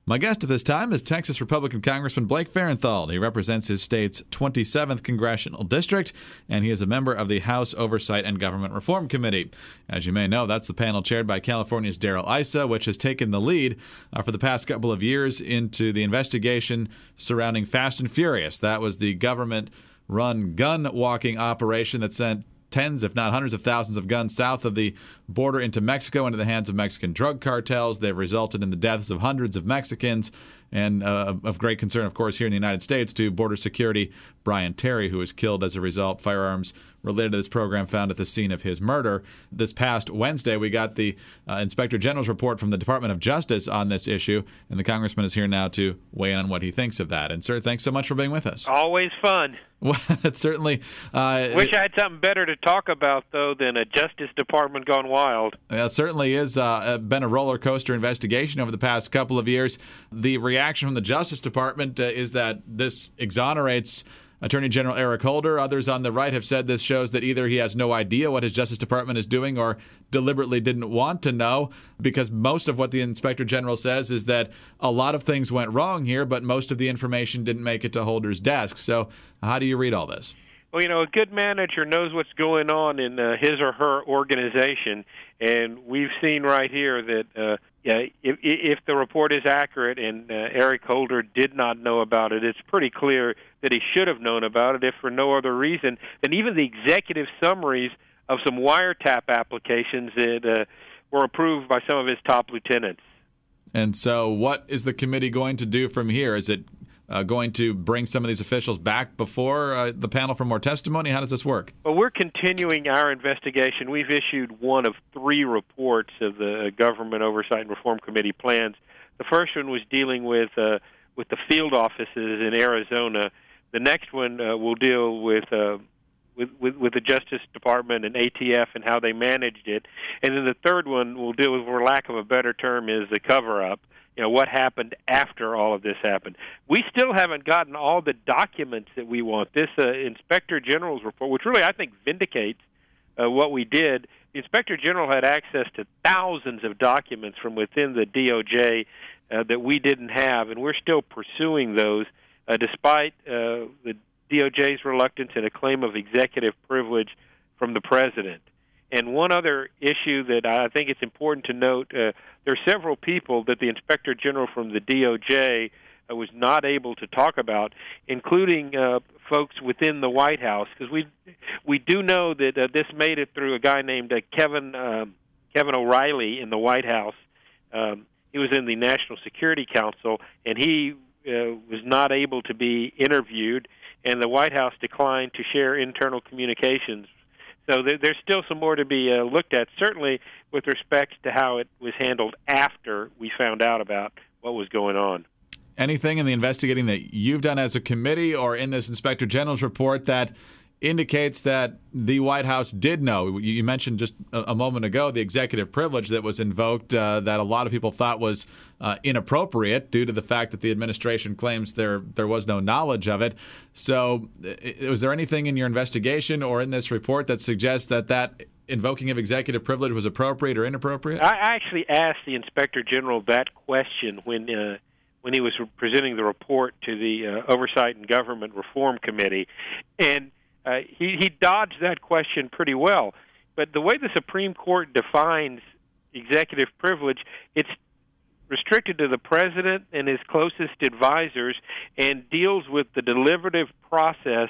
My guest at this time is Texas Republican Congressman Blake Farenthold. He represents his state's 27th Congressional District, and he is a member of the House Oversight and Government Reform Committee. As you may know, that's the panel chaired by California's Darrell Issa, which has taken the lead for the past couple of years into the investigation surrounding Fast and Furious. That was the government-run gun-walking operation that sent tens, if not hundreds of thousands of guns south of the border into Mexico into the hands of Mexican drug cartels. They've resulted in the deaths of hundreds of Mexicans, and of great concern, of course, here in the United States to border security Brian Terry, who was killed as a result. Firearms related to this program found at the scene of his murder. This past Wednesday, we got the Inspector General's report from the Department of Justice on this issue, and the congressman is here now to weigh in on what he thinks of that. And, sir, thanks so much for being with us. Always fun. Well, it's certainly... Wish I had something better to talk about, though, than a Justice Department gone wild. It certainly has been a roller coaster investigation over the past couple of years. The reaction from the Justice Department is that this exonerates Attorney General Eric Holder. Others on the right have said this shows that either he has no idea what his Justice Department is doing or deliberately didn't want to know, because most of what the Inspector General says is that a lot of things went wrong here, but most of the information didn't make it to Holder's desk. So how do you read all this? Well, you know, a good manager knows what's going on in his or her organization, and we've seen right here that if the report is accurate and Eric Holder did not know about it, it's pretty clear that he should have known about it, if for no other reason than even the executive summaries of some wiretap applications that were approved by some of his top lieutenants. And so what is the committee going to do from here? Is it going to bring some of these officials back before the panel for more testimony? How does this work? Well, we're continuing our investigation. We've issued one of 3 reports of the Government Oversight and Reform Committee plans. The first one was dealing with the field offices in Arizona. The next one will deal with the Justice Department and ATF and how they managed it. And then the third one will deal with, for lack of a better term, is the cover-up. You know, what happened after all of this happened. We still haven't gotten all the documents that we want. This Inspector General's report, which really I think vindicates what we did, the Inspector General had access to thousands of documents from within the DOJ that we didn't have, and we're still pursuing those despite the DOJ's reluctance and a claim of executive privilege from the president. And one other issue that I think it's important to note, there are several people that the Inspector General from the DOJ was not able to talk about, including folks within the White House, because we do know that this made it through a guy named Kevin O'Reilly in the White House. He was in the National Security Council, and he was not able to be interviewed, and the White House declined to share internal communications. So there's still some more to be looked at, certainly with respect to how it was handled after we found out about what was going on. Anything in the investigating that you've done as a committee or in this Inspector General's report that indicates that the White House did know? You mentioned just a moment ago the executive privilege that was invoked that a lot of people thought was inappropriate due to the fact that the administration claims there was no knowledge of it. So was there anything in your investigation or in this report that suggests that invoking of executive privilege was appropriate or inappropriate? I actually asked the Inspector General that question when he was presenting the report to the Oversight and Government Reform Committee, and he dodged that question pretty well. But the way the Supreme Court defines executive privilege, it's restricted to the president and his closest advisors and deals with the deliberative process,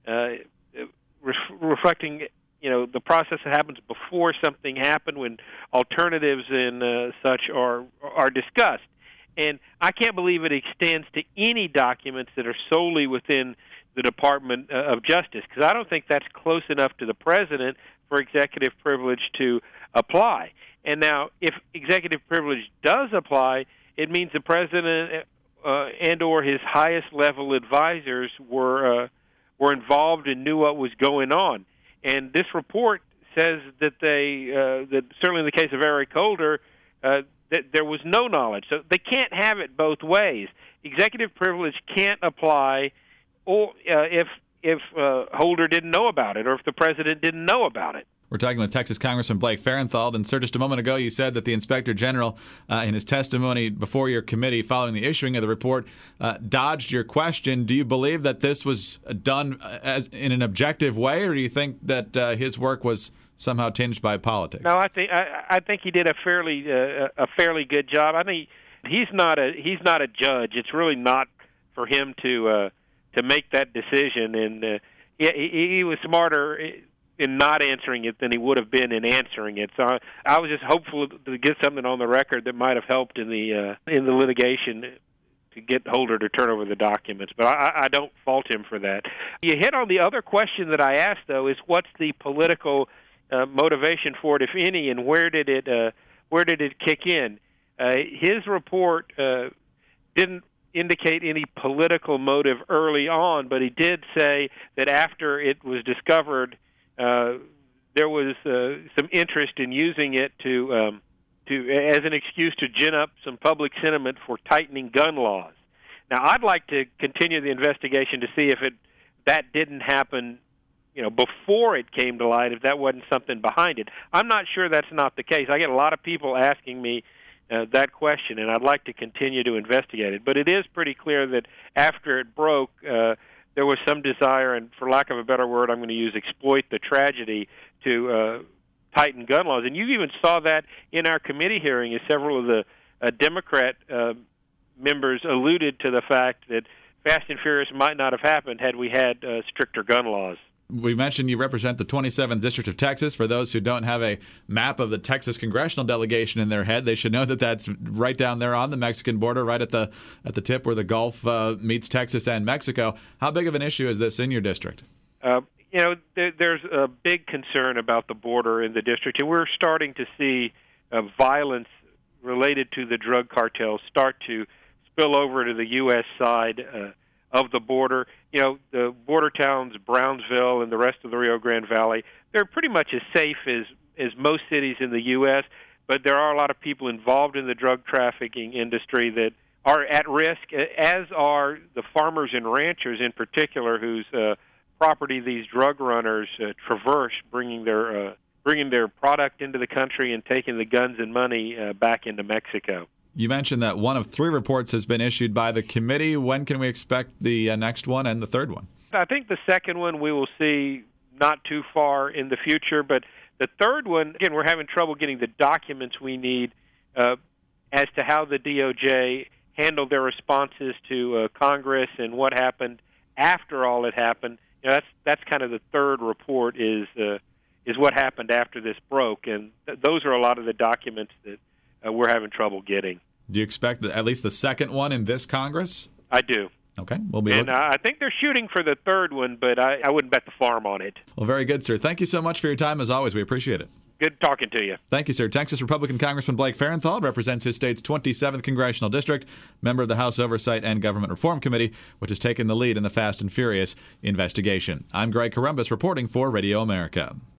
reflecting the process that happens before something happened, when alternatives and such are discussed. And I can't believe it extends to any documents that are solely within the Department of Justice, because I don't think that's close enough to the president for executive privilege to apply. And now, if executive privilege does apply, it means the president and or his highest level advisors were involved and knew what was going on. And this report says that that certainly in the case of Eric Holder, that there was no knowledge. So they can't have it both ways. Executive privilege can't apply or if Holder didn't know about it, or if the president didn't know about it. We're talking with Texas Congressman Blake Farenthold. And, sir, just a moment ago you said that the Inspector General, in his testimony before your committee following the issuing of the report, dodged your question. Do you believe that this was done in an objective way, or do you think that his work was somehow tinged by politics? No, I think he did a fairly good job. I think he's not a judge. It's really not for him to make that decision, and he was smarter in not answering it than he would have been in answering it. So I was just hopeful to get something on the record that might have helped in the litigation to get Holder to turn over the documents. But I don't fault him for that. You hit on the other question that I asked, though, is what's the political motivation for it, if any, and where did it kick in? His report didn't indicate any political motive early on, but he did say that after it was discovered, there was some interest in using it to as an excuse to gin up some public sentiment for tightening gun laws. Now, I'd like to continue the investigation to see if that didn't happen, before it came to light, if that wasn't something behind it. I'm not sure that's not the case. I get a lot of people asking me that question, and I'd like to continue to investigate it. But it is pretty clear that after it broke, there was some desire, and for lack of a better word, I'm going to use exploit the tragedy to tighten gun laws. And you even saw that in our committee hearing as several of the Democrat members alluded to the fact that Fast and Furious might not have happened had we had stricter gun laws. We mentioned you represent the 27th District of Texas. For those who don't have a map of the Texas congressional delegation in their head, they should know that that's right down there on the Mexican border, right at the tip where the Gulf meets Texas and Mexico. How big of an issue is this in your district? There's a big concern about the border in the district, and we're starting to see violence related to the drug cartels start to spill over to the U.S. side of the border. The border towns, Brownsville and the rest of the Rio Grande Valley, they're pretty much as safe as most cities in the U.S., but there are a lot of people involved in the drug trafficking industry that are at risk, as are the farmers and ranchers in particular whose property these drug runners traverse, bringing their product into the country and taking the guns and money back into Mexico. You mentioned that one of 3 reports has been issued by the committee. When can we expect the next one and the third one? I think the second one we will see not too far in the future, but the third one, again, we're having trouble getting the documents we need as to how the DOJ handled their responses to Congress and what happened after all had happened. That's kind of the third report is what happened after this broke, and those are a lot of the documents that we're having trouble getting. Do you expect at least the second one in this Congress? I do. Okay. We'll be and I think they're shooting for the third one, but I wouldn't bet the farm on it. Well, very good, sir. Thank you so much for your time, as always. We appreciate it. Good talking to you. Thank you, sir. Texas Republican Congressman Blake Farenthold represents his state's 27th Congressional District, member of the House Oversight and Government Reform Committee, which has taken the lead in the Fast and Furious investigation. I'm Greg Corombos reporting for Radio America.